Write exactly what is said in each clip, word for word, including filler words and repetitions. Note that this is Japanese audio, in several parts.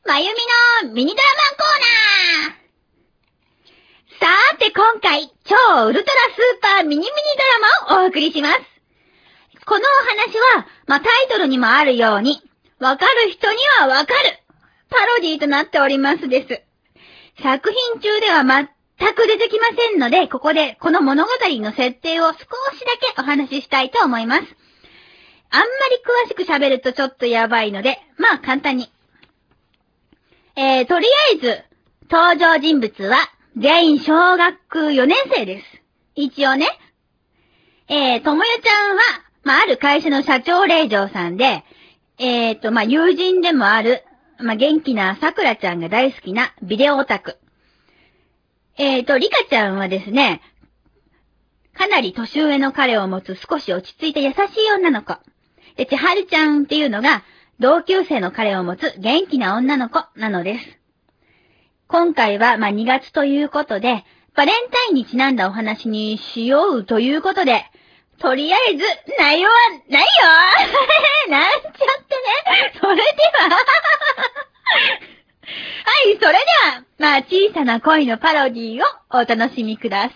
まゆみのミニドラマンコーナー。さーて今回、超ウルトラスーパーミニミニドラマをお送りします。このお話は、まあ、タイトルにもあるように、わかる人にはわかるパロディーとなっておりますです。作品中では全く出てきませんので、ここでこの物語の設定を少しだけお話ししたいと思います。あんまり詳しく喋るとちょっとやばいので、まあ簡単に。えー、とりあえず、登場人物は全員小学よねん生です。一応ね。えー、ともよちゃんは、まあある会社の社長令嬢さんで、えーと、まあ友人でもある、まあ元気なさくらちゃんが大好きなビデオオタク。えーと、りかちゃんはですね、かなり年上の彼を持つ少し落ち着いた優しい女の子。で、ちはるちゃんっていうのが、同級生の彼を持つ元気な女の子なのです。今回は、まあ、にがつということで、バレンタインにちなんだお話にしようということで、とりあえず、内容はないよなんちゃってね。それでは、はい、それでは、まあ、小さな恋のパロディーをお楽しみください。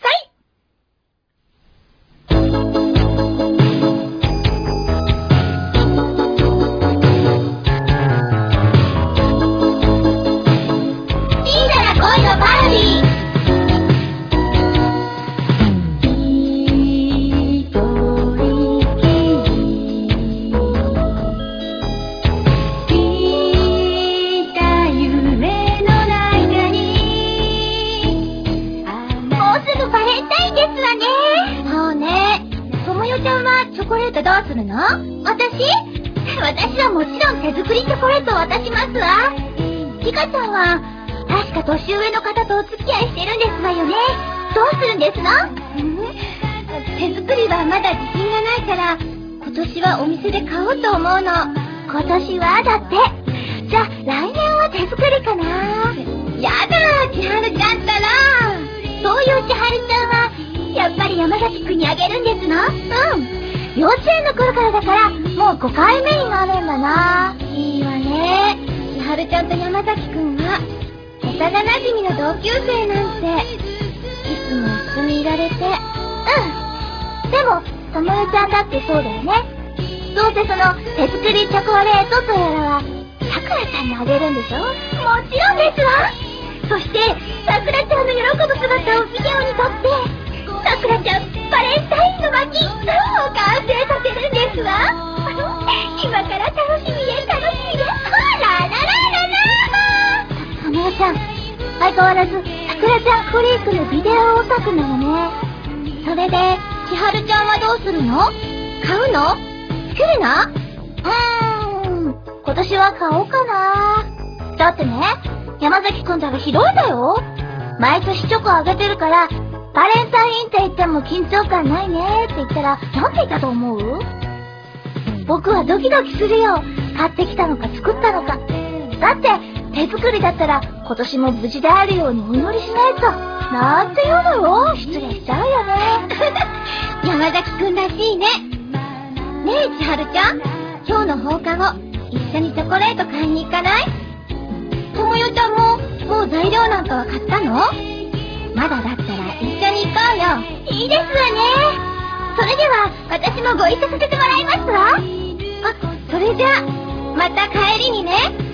どうするの？私？私はもちろん手作りチョコレートを渡しますわ。リカちゃんは、確か年上の方とお付き合いしてるんですわよね。どうするんですの？手作りはまだ自信がないから、今年はお店で買おうと思うの。今年はだって。じゃあ、来年は手作りかな？やだ、千春ちゃんったら。そういう千春ちゃんは、やっぱり山崎くんにあげるんですの？うん。幼稚園の頃からだから、もうごかいめになるんだな。いいわね。千春ちゃんと山崎くんは、幼馴染の同級生なんて、いつも一緒にいられて。うん。でも、ともよちゃんだってそうだよね。どうせその、手作りチョコレートとやらは、さくらちゃんにあげるんでしょ？もちろんですわ。そして、さくらちゃんの喜ぶ姿をビデオに撮って、さくらちゃん、バレンタインの巻き、そう完成させるんですわ。今から楽しみで楽しみで、ララララララ。ともよちゃん、相変わらず、さくらちゃんフリークのビデオオタクなのね。それで、千春ちゃんはどうするの？買うの？作るの？うーん、今年は買おうかな。だってね、山崎くんたらひどいんだよ。毎年チョコあげてるから、バレンタインって言っても緊張感ないねって言ったら、なんて言ったと思う？僕はドキドキするよ。買ってきたのか作ったのか。だって、手作りだったら今年も無事であるようにお祈りしないと。なんて言うのよ。失礼しちゃうよね。山崎くんらしいね。ねえ、千春ちゃん。今日の放課後、一緒にチョコレート買いに行かない？ともよちゃんも、もう材料なんかは買ったの？まだだったら一緒に行こうよ。いいですわね。それでは私もご一緒させてもらいますわ。あ、それじゃあまた帰りにね。